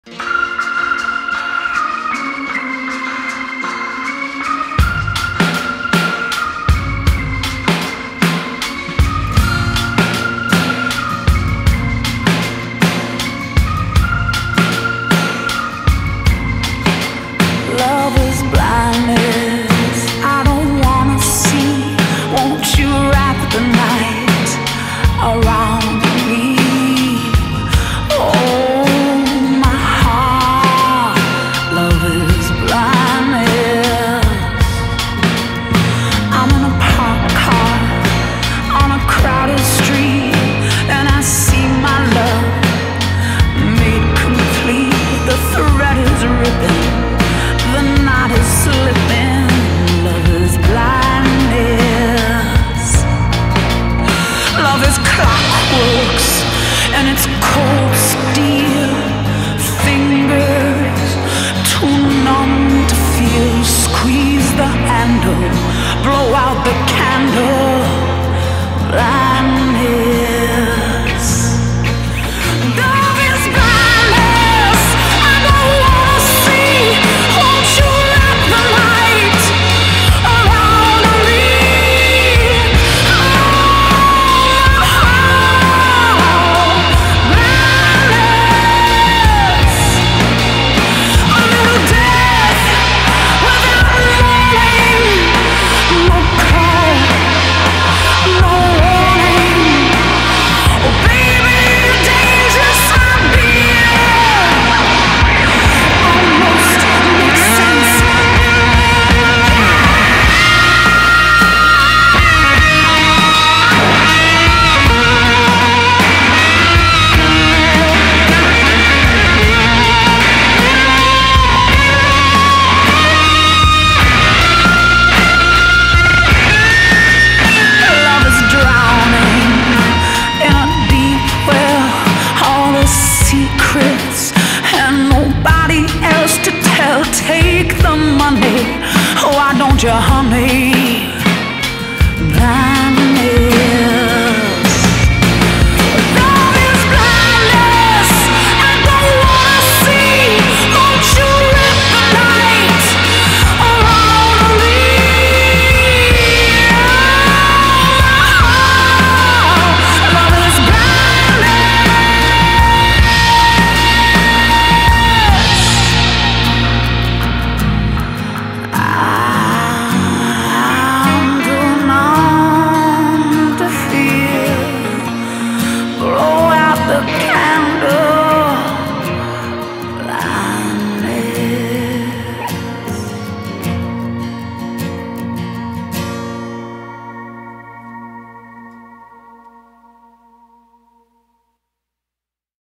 Love is blindness I don't wanna see. Won't you wrap the night around me? Oh, my heart, love is blindness. I'm in a parked car on a crowded street, and I see my love made complete. The thread is ripping, the knot is slipping. Love is blindness. Love is clockworks and it's cold steel. Fingers too numb to feel. Squeeze the handle, blow out the candle. Blindness. Love is blindness I don't wanna see. Won't you wrap the light around me? Oh, blindness. A little death without warning. No call, no warning. Oh, baby, dangerous idea. Almost makes sense. Love is drowning in a deep well. All the secrets and nobody else to tell. Take the money, why don't you